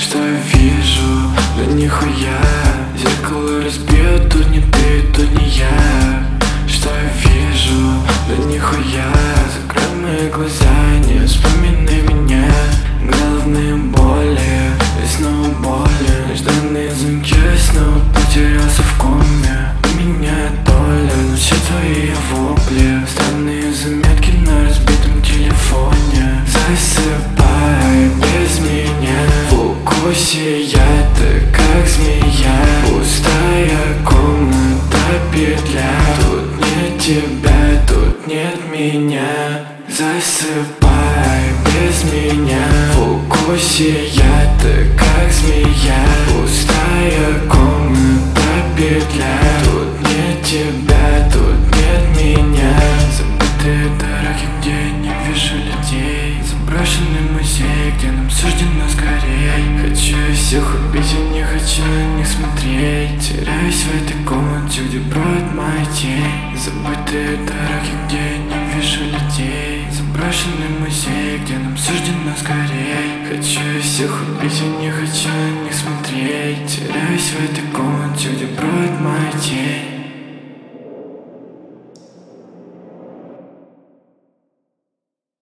Что я вижу? Да нихуя. Зеркало разбьет, тут не ты, тут не я. Что я вижу? Да нихуя. Закрой мои глаза, не вспоминай меня. Головные боли и снова боли. Нежданные звонки, снова потерялся в коме. У меня доля, но все твои вопли. Странные заметки на разбитом телефоне. Засыпай без меня. В укусе яда, как змея. Пустая комната, петля. Тут нет тебя, тут нет меня. Засыпай без меня. В укусе яда, как змея. Пустая комната, петля. Тут нет тебя, тут нет меня. Забытые дороги, где я не вижу людей. Заброшенный музей, где нам суждено скорей. Хочу всех убить, я не хочу на них смотреть. Теряюсь в этой комнате, где бродит моя тень. Забытые дороги, где я не вижу людей. Заброшенный музей, где нам суждено скорей. Хочу всех убить, я не хочу на них смотреть. Теряюсь в этой комнате, где бродит моя тень.